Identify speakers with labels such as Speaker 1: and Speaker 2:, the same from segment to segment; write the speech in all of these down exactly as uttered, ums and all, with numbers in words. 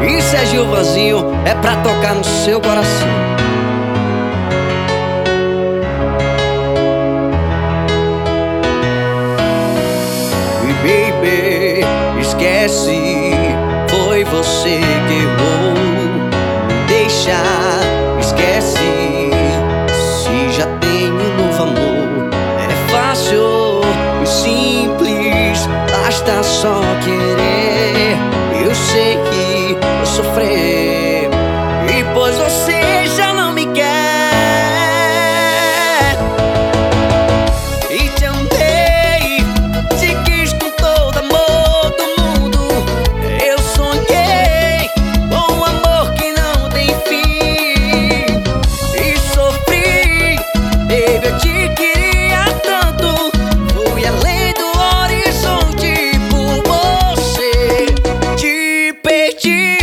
Speaker 1: Isso é Gilvanzinho, é pra tocar no seu coração. E baby, esquece, foi você que errou. Deixa, esquece, se já tem um novo amor. É fácil e simples, basta só querer. Eu sei que vou sofrer, e pois você já não me quer. E te amei, te quis com todo amor do mundo. Eu sonhei com um amor que não tem fim. E sofri, baby, eu te queria tanto. Fui além do horizonte por você, te perdi.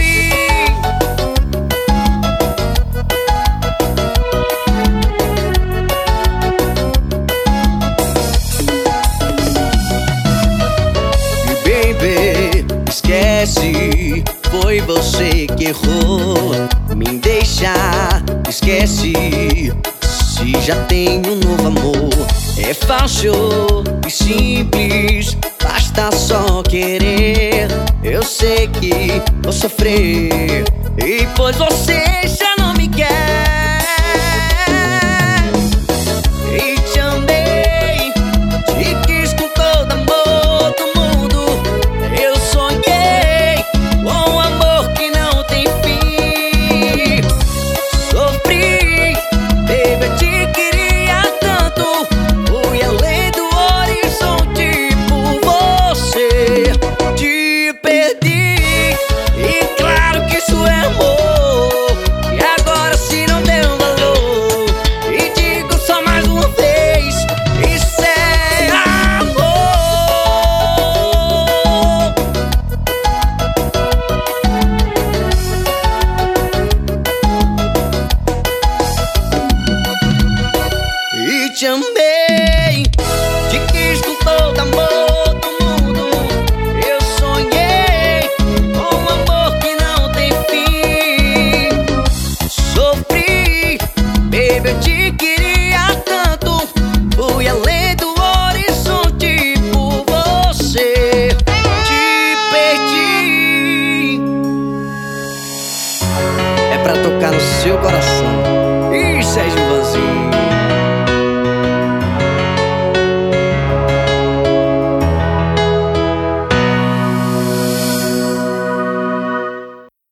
Speaker 1: Baby, esquece, foi você que errou. Me deixa, esquece, se já tem um novo amor. É fácil e simples, basta só querer. Eu sei que vou sofrer, e pois você já